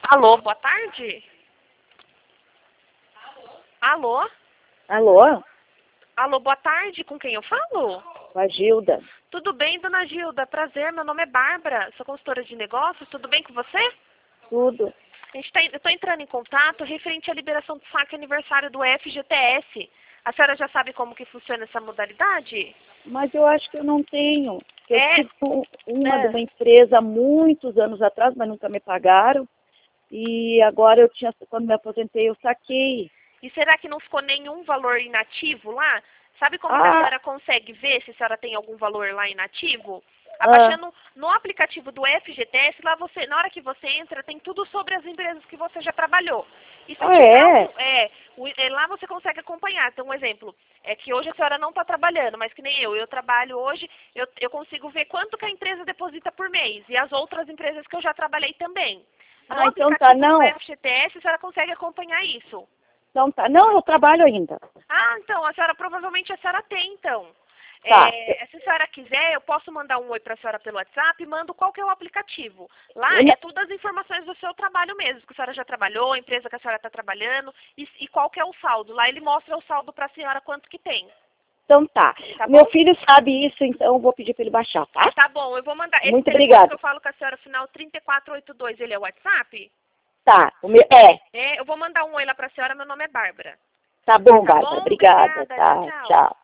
Alô, boa tarde. Alô? Alô? Alô, boa tarde. Com quem eu falo? Com a Gilda. Tudo bem, dona Gilda? Prazer, meu nome é Bárbara. Sou consultora de negócios. Tudo bem com você? Tudo. Eu estou entrando em contato referente à liberação do saque aniversário do FGTS. A senhora já sabe como que funciona essa modalidade? Mas eu acho que eu não tenho. Eu tive uma de É. uma empresa há muitos anos atrás, mas nunca me pagaram. E agora quando me aposentei, eu saquei. E será que não ficou nenhum valor inativo lá? Sabe como que a Ah, senhora consegue ver se a senhora tem algum valor lá inativo? ah, Abaixando no aplicativo do FGTS, lá você, na hora que você entra, tem tudo sobre as empresas que você já trabalhou. E se ah, tiver é? lá você consegue acompanhar. Então, um exemplo, é que hoje a senhora não está trabalhando, mas que nem eu trabalho hoje, eu consigo ver quanto que a empresa deposita por mês e as outras empresas que eu já trabalhei também. No Ah, então tá, aplicativo do não. FGTS, a senhora consegue acompanhar isso. Então tá. Não, eu trabalho ainda. Ah, então, provavelmente a senhora tem, então. Tá. Se a senhora quiser, eu posso mandar um oi para a senhora pelo WhatsApp e mando qual que é o aplicativo. Lá Eu é não- tudo as informações do seu trabalho mesmo, que a senhora já trabalhou, a empresa que a senhora está trabalhando e qual que é o saldo. Lá ele mostra o saldo para a senhora quanto que tem. Então tá. Tá Meu bom? filho sabe isso, então eu vou pedir para ele baixar, tá? Tá bom, eu vou mandar. Esse Muito telefone que obrigada. eu falo com a senhora, final 3482, ele é o WhatsApp? Tá. É. Eu vou mandar um oi lá para a senhora, meu nome é Bárbara. Tá bom, Tá Bárbara. bom? Obrigada. Obrigada. Tchau, Tá. tchau. Tchau.